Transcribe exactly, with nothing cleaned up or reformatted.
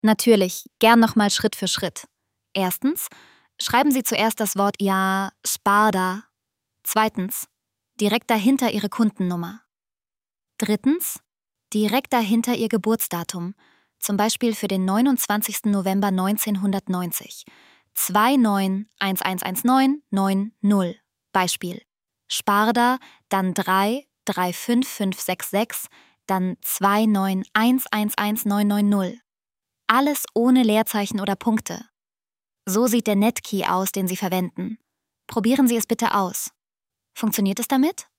Natürlich, gern nochmal Schritt für Schritt. Erstens, schreiben Sie zuerst das Wort Ja, Sparda. Zweitens, direkt dahinter Ihre Kundennummer. Drittens, direkt dahinter Ihr Geburtsdatum, zum Beispiel für den neunundzwanzigsten November neunzehnhundertneunzig. zwei neun eins eins eins neun neun null. Beispiel. Sparda, dann drei drei fünf fünf sechs sechs, dann zwei neun eins eins eins neun neun null. Alles ohne Leerzeichen oder Punkte. So sieht der Netkey aus, den Sie verwenden. Probieren Sie es bitte aus. Funktioniert es damit?